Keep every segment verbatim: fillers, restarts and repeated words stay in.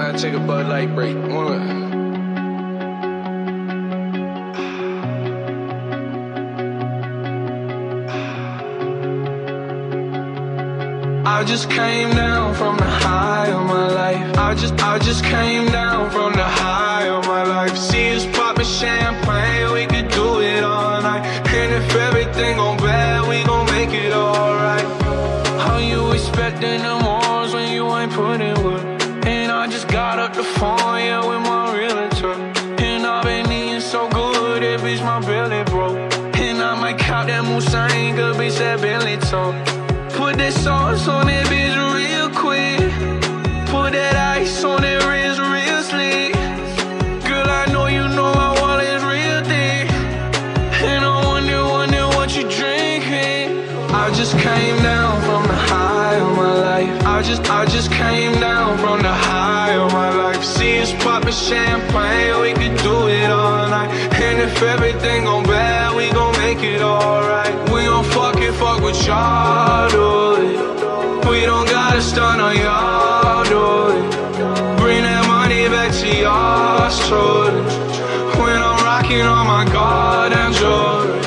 Gotta take a Bud Light break. One. I just came down from the high of my life. I just, I just came down from the high of my life. See us popping champagne, we could do it all night. And if everything gon' bad, we gon' make it alright. How you expecting the morals when you ain't putting work? And I just got up the phone, yeah, with my realtor. And I've been eating so good, that bitch, my belly broke. And I might count that Musain, good bitch, that belly talk. Put that sauce on that bitch real quick. Put that ice on that wrist real slick. Girl, I know you know my wallet's real thick. And I wonder, wonder what you drinking. I just came down from the high of my life. I just, I just came down from the high of my life. See us popping champagne, we could do it all night. And if everything gon' bad, we gon' make it alright. We gon' fuck it, fuck with y'all, do it. We don't gotta stun on y'all, do it. Bring that money back to y'all, Jordan. When I'm rocking on my goddamn Jordan.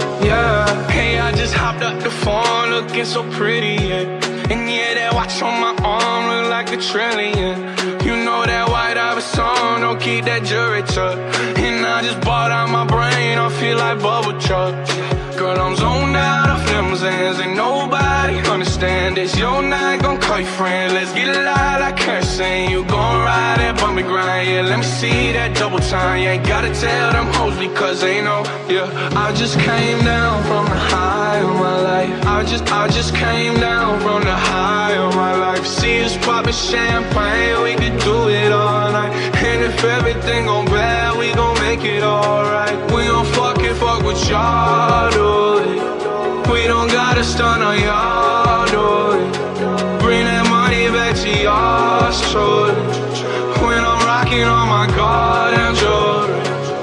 Yeah, hey, I just hopped up the phone, looking so pretty, yeah. And yeah, that watch on my arm look like a trillion. You know that white ivory song, don't keep that jewelry tucked. And I just bought out my brain, I feel like bubble chuck. Girl, I'm zoned out of limousines, ain't nobody understand this. Your night gon' call your friend, let's get it loud like kerosene. You gon' ride that bumpy grind, yeah, let me see that double time. You ain't gotta tell them hoes because they know, yeah. I just came down from the high of my life. I just, I just came down from the high of my life. See us poppin' champagne, we could do it all night. And if everything gon' bad, we gon' make it alright. We gon' fuck it, fuck with y'all, do it. We don't gotta stun on y'all, do it. Bring that money back to y'all, Jordan. When I'm rocking on my goddamn Jordan.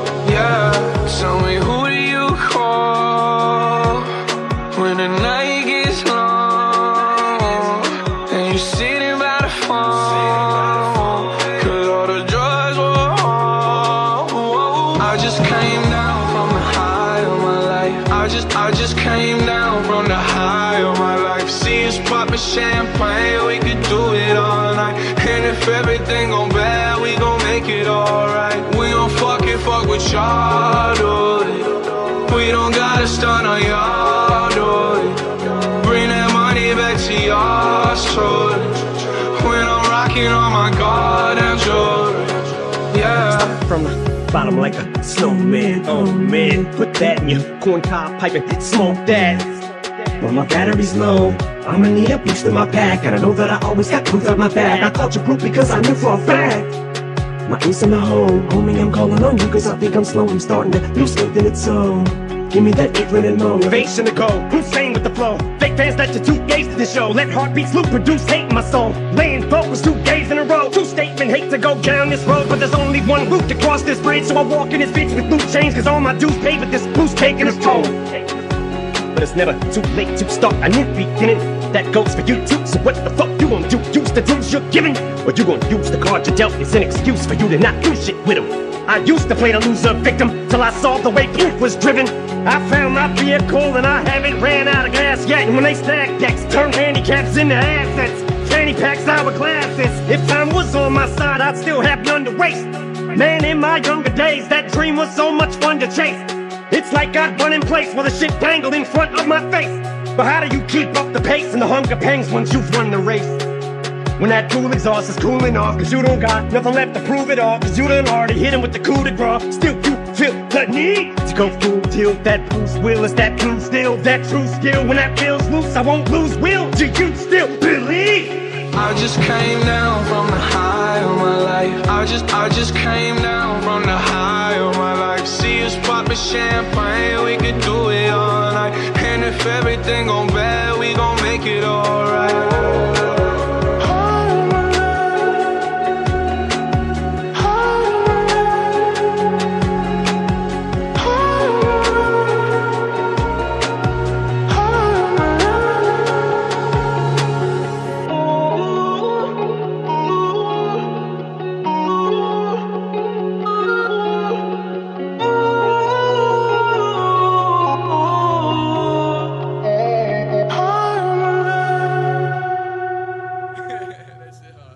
Yeah, tell me who do you call when the night gets long and you sitting by the phone, cause all the drugs were on. I just came down from the high of my life. I just, I just came down from the high of my life. See us popping champagne, we could do it all night. And if everything gon' bad, we gon' make it alright. We gon' fuck it, fuck with y'all, do it. We don't gotta stun on y'all, do it. Bring that money back to y'all, Jordan. When I'm rocking on my goddamn Jordan. Yeah. From the bottom like a snowman, oh man. Put that in your corn cob pipe and smoke that. When my battery's low, I'ma need a boost in my pack. And I know that I always got proof at my back. I called you proof because I knew for a fact my ace in the hole. Homie, I'm calling on you cause I think I'm slow. I'm starting to lose faith in its own. Give me that eight minute motivation to go. Insane with the flow. Fake fans let you two gaze to the show. Let heartbeats loop, produce hate in my soul. Laying focus two days in a row. Two statement, hate to go down this road, but there's only one route to cross this bridge. So I walk in this bitch with loose chains, cause all my dues paid with this boost taking its toll. But it's never too late to start a new beginning. That goes for you too. So what the fuck you gonna do? Use the rules you're given, or you gonna use the card you dealt? It's an excuse for you to not do shit with them. I used to play the loser victim till I saw the way proof was driven. I found my vehicle and I haven't ran out of gas yet. And when they stack decks, turn handicaps into assets. Fanny packs, hourglasses. If time was on my side, I'd still have none to waste. Man, in my younger days, that dream was so much fun to chase. It's like I'd run in place while the shit dangled in front of my face. But how do you keep up the pace and the hunger pangs once you've run the race? When that cool exhaust is cooling off, cause you don't got nothing left to prove it all. Cause you done already hit him with the coup de grace. Still you feel the need to go full tilt. That Bruce Willis, that true still, that true skill. When that feels loose, I won't lose will. Do you still believe? I just came down from the high of my life. I just, I just came down from the high of my life. See us popping champagne, we could do it all night. And if everything gon' bad, we gon' make it alright.